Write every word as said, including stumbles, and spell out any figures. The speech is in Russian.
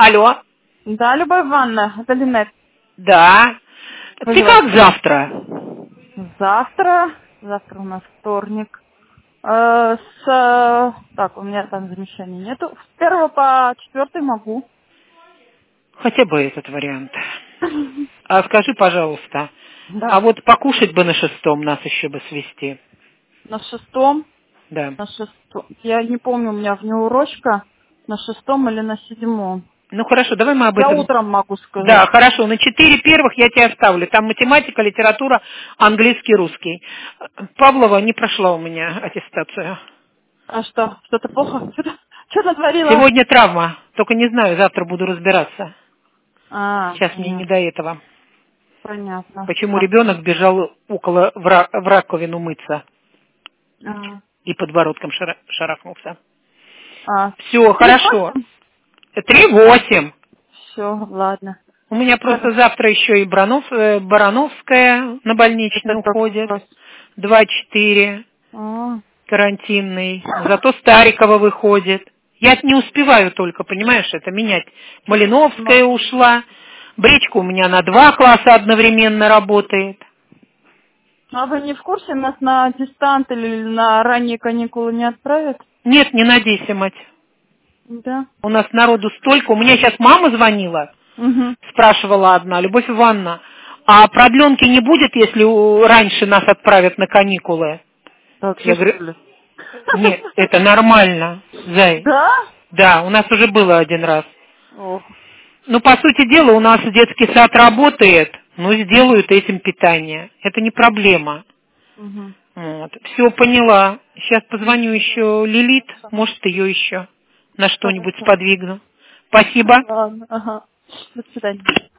Алло. Да, Любовь Ивановна, это Линет. Да. Вы Ты как завтра? Завтра, завтра у нас вторник. Э, с, э, так, у меня там замещаний нету. С первого по четвертый могу. Хотя бы этот вариант. А скажи, пожалуйста, а Да. вот покушать бы на шестом нас еще бы свести. На шестом, Да. на шестом. Я не помню, у меня внеурочка на шестом или на седьмом. Ну хорошо, давай мы об Я этом... утром могу сказать. Да, хорошо, на четыре первых я тебя оставлю. Там математика, литература, английский, русский. Павлова не прошла у меня аттестацию. А что, что-то плохо? Что-то, что натворила? Сегодня травма, только не знаю, завтра буду разбираться. А, Сейчас мне не понятно. до этого. Понятно. Почему Так. ребенок бежал около в, ра- в раковину мыться А, и подбородком шара- шарахнулся. а. Все, Три хорошо. восемь? Три восемь. Все, ладно. У меня просто Хорошо. завтра еще и Баранов, э, Барановская на Это больничный как уходит. раз. Два четыре А. карантинный. Зато Старикова выходит. Я не успеваю только, понимаешь, это менять. Малиновская Ну, ушла. Бречка у меня на два класса одновременно работает. а вы не в курсе, нас на дистант или на ранние каникулы не отправят? Нет, не надейся, мать. Да. У нас народу столько. У меня сейчас мама звонила, Угу. спрашивала одна, Любовь Ивановна, а продленки не будет, если у- раньше нас отправят на каникулы? Так, Я все говорю, что ли? нет, это нормально, Зай. Да? Да, у нас уже было один раз. Ох. Ну, по сути дела, у нас детский сад работает, но сделают этим питание. Это не проблема. Угу. Вот. Все, поняла. Сейчас позвоню еще Лилит, может, ее еще на что-нибудь Хорошо. сподвигну. Спасибо. Ладно, ага. До свидания.